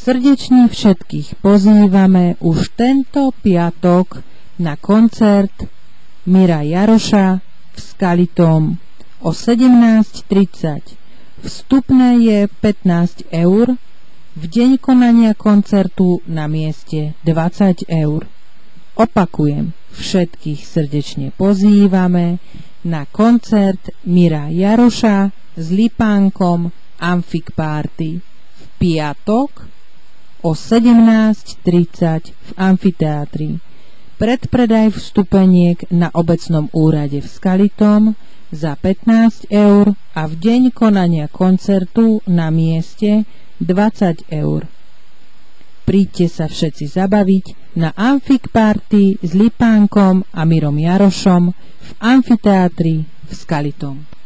Srdečne všetkých pozývame už tento piatok na koncert Mira Jaroša v Skalitom o 17:30. Vstupné je 15 €, v deň konania koncertu na mieste 20 €. Opakujem, všetkých srdečne pozývame na koncert Mira Jaroša s Lipánkom Amfik Party v piatok o 17:30 v amfiteátri. Predpredaj vstupeniek na obecnom úrade v Skalitom za 15 € a v deň konania koncertu na mieste 20 €. Príďte sa všetci zabaviť na Amfik Party s Lipánkom a Mirom Jarošom v amfiteátri v Skalitom.